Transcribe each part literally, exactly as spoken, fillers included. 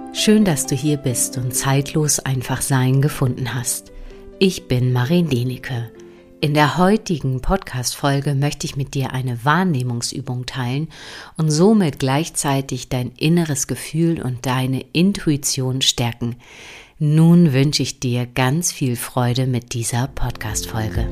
Schön, dass du hier bist und zeitlos einfach Sein gefunden hast. Ich bin Marien Denike. In der heutigen Podcast-Folge möchte ich mit dir eine Wahrnehmungsübung teilen und somit gleichzeitig dein inneres Gefühl und deine Intuition stärken. Nun wünsche ich dir ganz viel Freude mit dieser Podcast-Folge.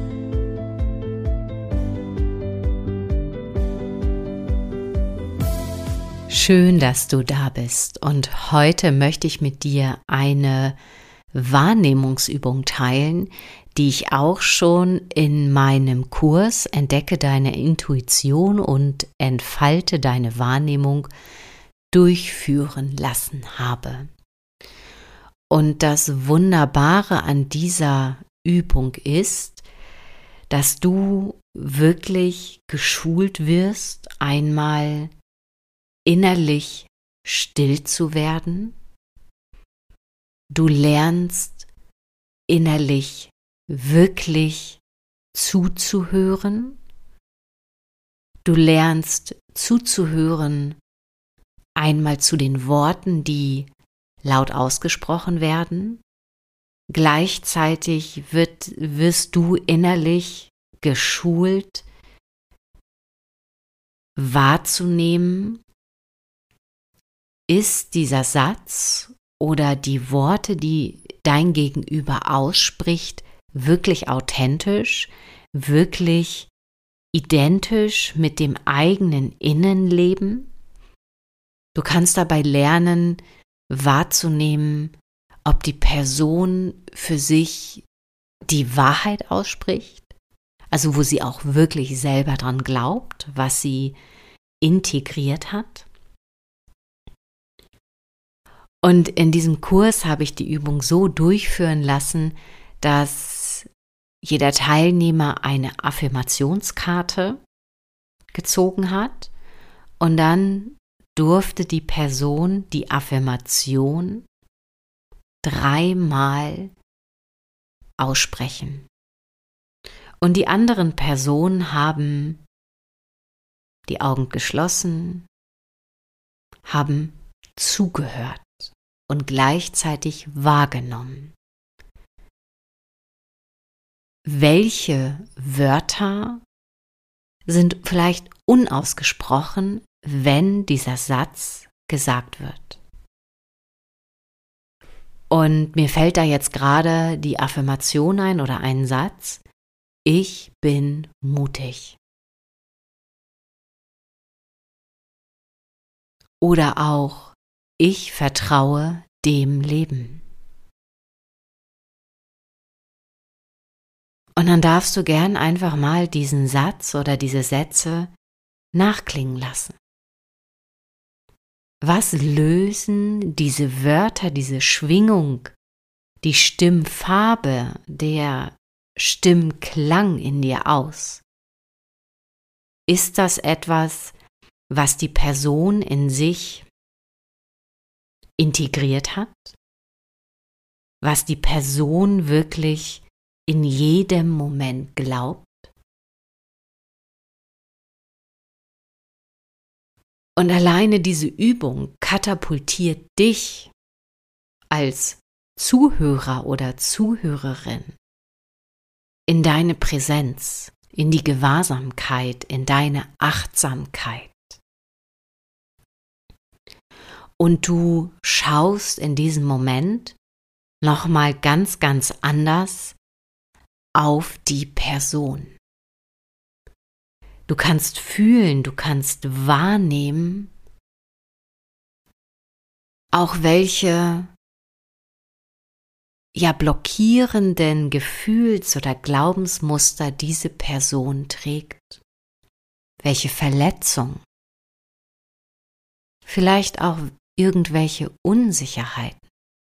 Schön, dass du da bist, und heute möchte ich mit dir eine Wahrnehmungsübung teilen, die ich auch schon in meinem Kurs Entdecke deine Intuition und entfalte deine Wahrnehmung durchführen lassen habe. Und das Wunderbare an dieser Übung ist, dass du wirklich geschult wirst, einmal innerlich still zu werden. Du lernst innerlich wirklich zuzuhören. Du lernst zuzuhören einmal zu den Worten, die laut ausgesprochen werden. Gleichzeitig wird, wirst du innerlich geschult, wahrzunehmen, ist dieser Satz oder die Worte, die dein Gegenüber ausspricht, wirklich authentisch, wirklich identisch mit dem eigenen Innenleben? Du kannst dabei lernen, wahrzunehmen, ob die Person für sich die Wahrheit ausspricht, also wo sie auch wirklich selber dran glaubt, was sie integriert hat. Und in diesem Kurs habe ich die Übung so durchführen lassen, dass jeder Teilnehmer eine Affirmationskarte gezogen hat und dann durfte die Person die Affirmation dreimal aussprechen. Und die anderen Personen haben die Augen geschlossen, haben zugehört und gleichzeitig wahrgenommen, welche Wörter sind vielleicht unausgesprochen, wenn dieser Satz gesagt wird. Und mir fällt da jetzt gerade die Affirmation ein oder ein Satz: Ich bin mutig. Oder auch: Ich vertraue dem Leben. Und dann darfst du gern einfach mal diesen Satz oder diese Sätze nachklingen lassen. Was lösen diese Wörter, diese Schwingung, die Stimmfarbe, der Stimmklang in dir aus? Ist das etwas, was die Person in sich integriert hat, was die Person wirklich in jedem Moment glaubt? Und alleine diese Übung katapultiert dich als Zuhörer oder Zuhörerin in deine Präsenz, in die Gewahrsamkeit, in deine Achtsamkeit. Und du schaust in diesem Moment nochmal ganz, ganz anders auf die Person. Du kannst fühlen, du kannst wahrnehmen, auch welche ja blockierenden Gefühls- oder Glaubensmuster diese Person trägt, welche Verletzung, vielleicht auch irgendwelche Unsicherheiten.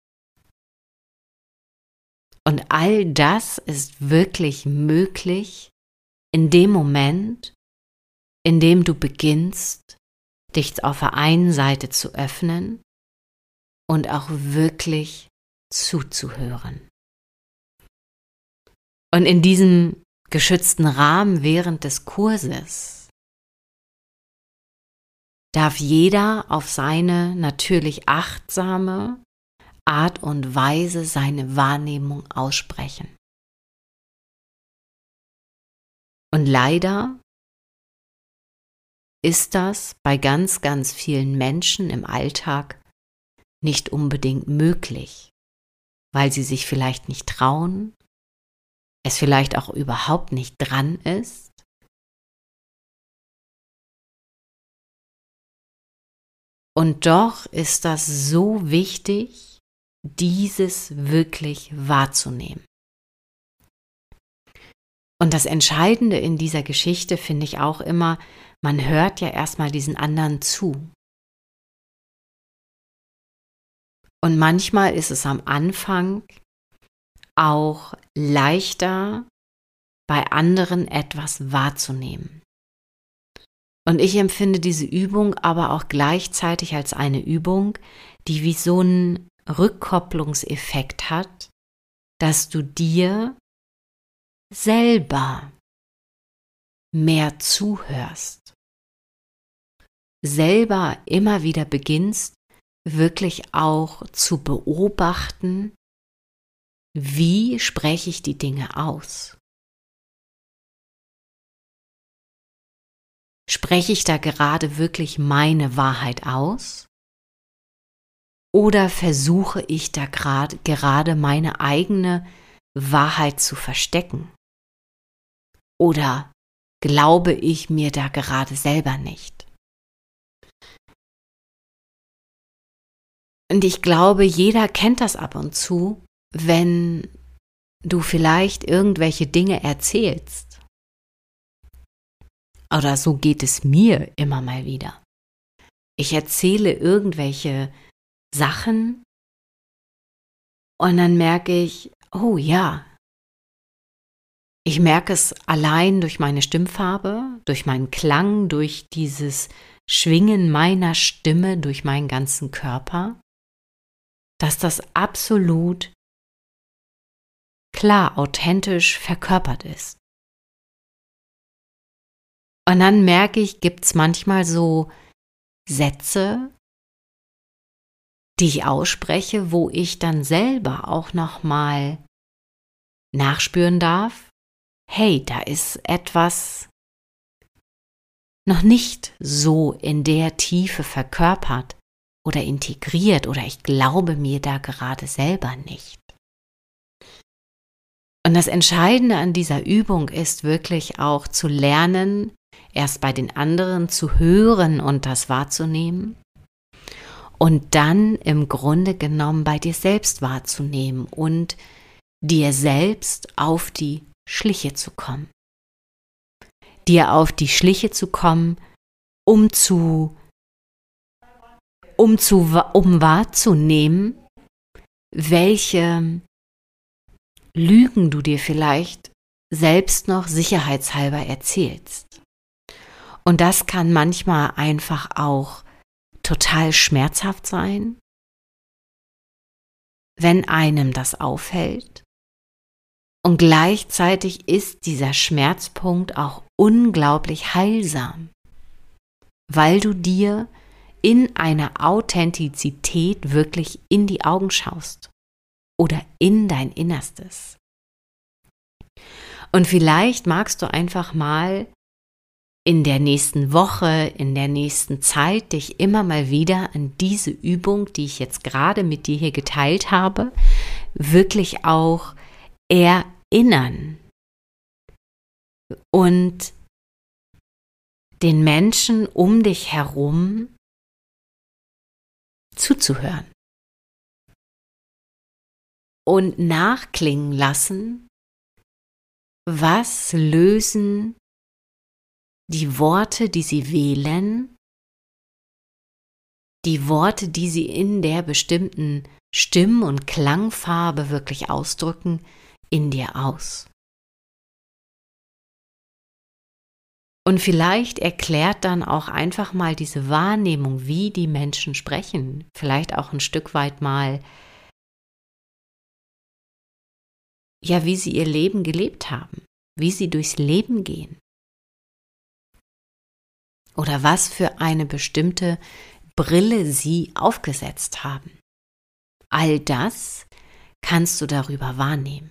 Und all das ist wirklich möglich in dem Moment, in dem du beginnst, dich auf der einen Seite zu öffnen und auch wirklich zuzuhören. Und in diesem geschützten Rahmen während des Kurses darf jeder auf seine natürlich achtsame Art und Weise seine Wahrnehmung aussprechen. Und leider ist das bei ganz, ganz vielen Menschen im Alltag nicht unbedingt möglich, weil sie sich vielleicht nicht trauen, es vielleicht auch überhaupt nicht dran ist. Und doch ist das so wichtig, dieses wirklich wahrzunehmen. Und das Entscheidende in dieser Geschichte finde ich auch immer, man hört ja erstmal diesen anderen zu. Und manchmal ist es am Anfang auch leichter, bei anderen etwas wahrzunehmen. Und ich empfinde diese Übung aber auch gleichzeitig als eine Übung, die wie so einen Rückkopplungseffekt hat, dass du dir selber mehr zuhörst, selber immer wieder beginnst, wirklich auch zu beobachten, wie spreche ich die Dinge aus? Spreche ich da gerade wirklich meine Wahrheit aus? Oder versuche ich da grad, gerade meine eigene Wahrheit zu verstecken? Oder glaube ich mir da gerade selber nicht? Und ich glaube, jeder kennt das ab und zu, wenn du vielleicht irgendwelche Dinge erzählst. Oder so geht es mir immer mal wieder. Ich erzähle irgendwelche Sachen und dann merke ich, oh ja, ich merke es allein durch meine Stimmfarbe, durch meinen Klang, durch dieses Schwingen meiner Stimme, durch meinen ganzen Körper, dass das absolut klar, authentisch verkörpert ist. Und dann merke ich, gibt es manchmal so Sätze, die ich ausspreche, wo ich dann selber auch nochmal nachspüren darf, hey, da ist etwas noch nicht so in der Tiefe verkörpert oder integriert oder ich glaube mir da gerade selber nicht. Und das Entscheidende an dieser Übung ist wirklich auch zu lernen, erst bei den anderen zu hören und das wahrzunehmen und dann im Grunde genommen bei dir selbst wahrzunehmen und dir selbst auf die Schliche zu kommen. Dir auf die Schliche zu kommen, um zu, um zu, um wahrzunehmen, welche Lügen du dir vielleicht selbst noch sicherheitshalber erzählst. Und das kann manchmal einfach auch total schmerzhaft sein, wenn einem das auffällt. Und gleichzeitig ist dieser Schmerzpunkt auch unglaublich heilsam, weil du dir in einer Authentizität wirklich in die Augen schaust oder in dein Innerstes. Und vielleicht magst du einfach mal in der nächsten Woche, in der nächsten Zeit dich immer mal wieder an diese Übung, die ich jetzt gerade mit dir hier geteilt habe, wirklich auch erinnern und den Menschen um dich herum zuzuhören und nachklingen lassen, was lösen die Worte, die sie wählen, die Worte, die sie in der bestimmten Stimm- und Klangfarbe wirklich ausdrücken, in dir aus. Und vielleicht erklärt dann auch einfach mal diese Wahrnehmung, wie die Menschen sprechen, vielleicht auch ein Stück weit mal, ja, wie sie ihr Leben gelebt haben, wie sie durchs Leben gehen. oder was für eine bestimmte Brille sie aufgesetzt haben. All das kannst du darüber wahrnehmen.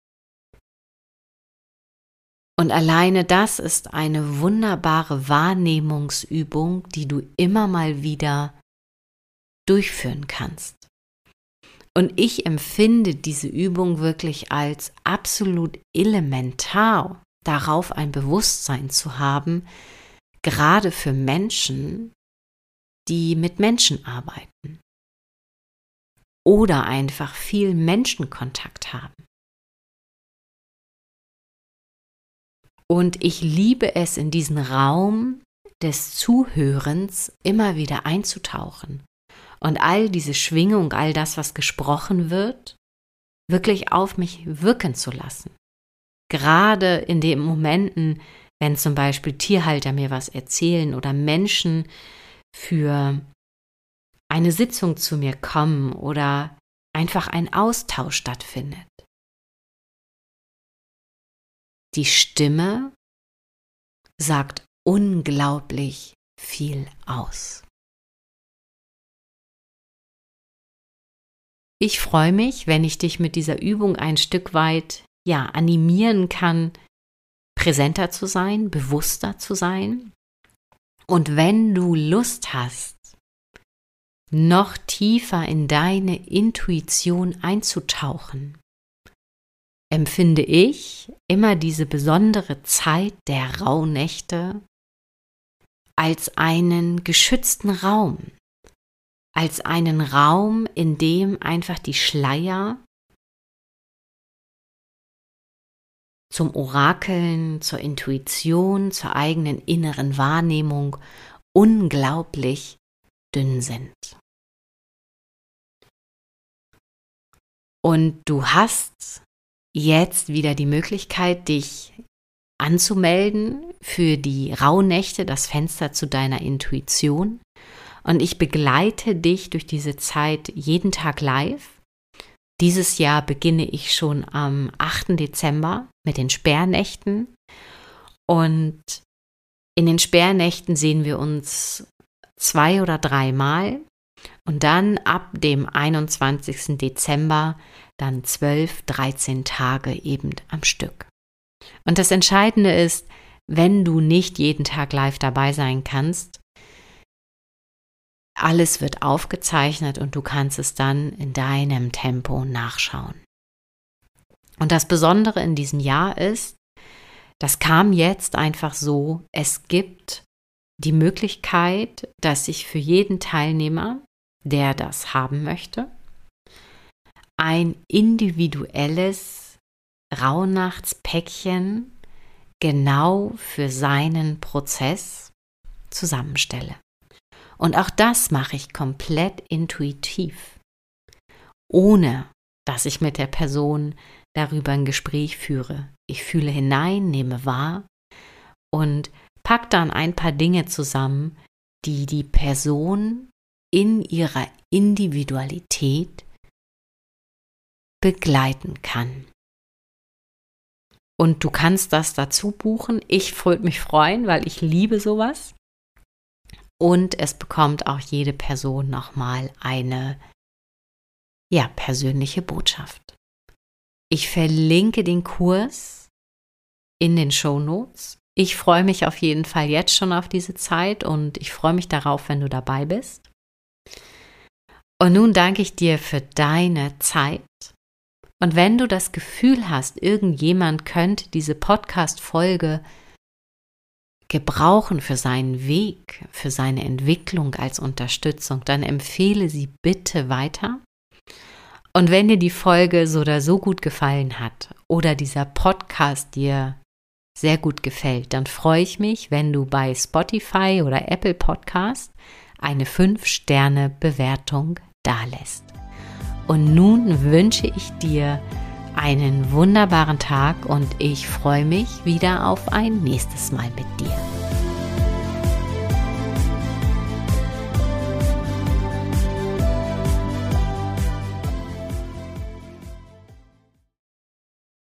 Und alleine das ist eine wunderbare Wahrnehmungsübung, die du immer mal wieder durchführen kannst. Und ich empfinde diese Übung wirklich als absolut elementar, darauf ein Bewusstsein zu haben, gerade für Menschen, die mit Menschen arbeiten oder einfach viel Menschenkontakt haben. Und ich liebe es, in diesen Raum des Zuhörens immer wieder einzutauchen und all diese Schwingung, all das, was gesprochen wird, wirklich auf mich wirken zu lassen. Gerade in den Momenten, wenn zum Beispiel Tierhalter mir was erzählen oder Menschen für eine Sitzung zu mir kommen oder einfach ein Austausch stattfindet. Die Stimme sagt unglaublich viel aus. Ich freue mich, wenn ich dich mit dieser Übung ein Stück weit ja, animieren kann, präsenter zu sein, bewusster zu sein. Und wenn du Lust hast, noch tiefer in deine Intuition einzutauchen, empfinde ich immer diese besondere Zeit der Rauhnächte als einen geschützten Raum, als einen Raum, in dem einfach die Schleier zum Orakeln, zur Intuition, zur eigenen inneren Wahrnehmung unglaublich dünn sind. Und du hast jetzt wieder die Möglichkeit, dich anzumelden für die Rauhnächte, das Fenster zu deiner Intuition. Und ich begleite dich durch diese Zeit jeden Tag live. Dieses Jahr beginne ich schon am achten Dezember mit den Sperrnächten. Und in den Sperrnächten sehen wir uns zwei oder dreimal. Und dann ab dem einundzwanzigsten Dezember dann zwölf, dreizehn Tage eben am Stück. Und das Entscheidende ist, wenn du nicht jeden Tag live dabei sein kannst, alles wird aufgezeichnet und du kannst es dann in deinem Tempo nachschauen. Und das Besondere in diesem Jahr ist, das kam jetzt einfach so, es gibt die Möglichkeit, dass sich für jeden Teilnehmer, der das haben möchte, ein individuelles Rauhnachtspäckchen genau für seinen Prozess zusammenstelle. Und auch das mache ich komplett intuitiv, ohne dass ich mit der Person darüber ein Gespräch führe. Ich fühle hinein, nehme wahr und pack dann ein paar Dinge zusammen, die die Person in ihrer Individualität begleiten kann. Und du kannst das dazu buchen. Ich würde mich freuen, weil ich liebe sowas. Und es bekommt auch jede Person nochmal eine ja, persönliche Botschaft. Ich verlinke den Kurs in den Shownotes. Ich freue mich auf jeden Fall jetzt schon auf diese Zeit und ich freue mich darauf, wenn du dabei bist. Und nun danke ich dir für deine Zeit. Und wenn du das Gefühl hast, irgendjemand könnte diese Podcast-Folge gebrauchen für seinen Weg, für seine Entwicklung als Unterstützung, dann empfehle sie bitte weiter. Und wenn dir die Folge so oder so gut gefallen hat oder dieser Podcast dir sehr gut gefällt, dann freue ich mich, wenn du bei Spotify oder Apple Podcast eine fünf Sterne Bewertung dalässt. Und nun wünsche ich dir einen wunderbaren Tag und ich freue mich wieder auf ein nächstes Mal mit dir.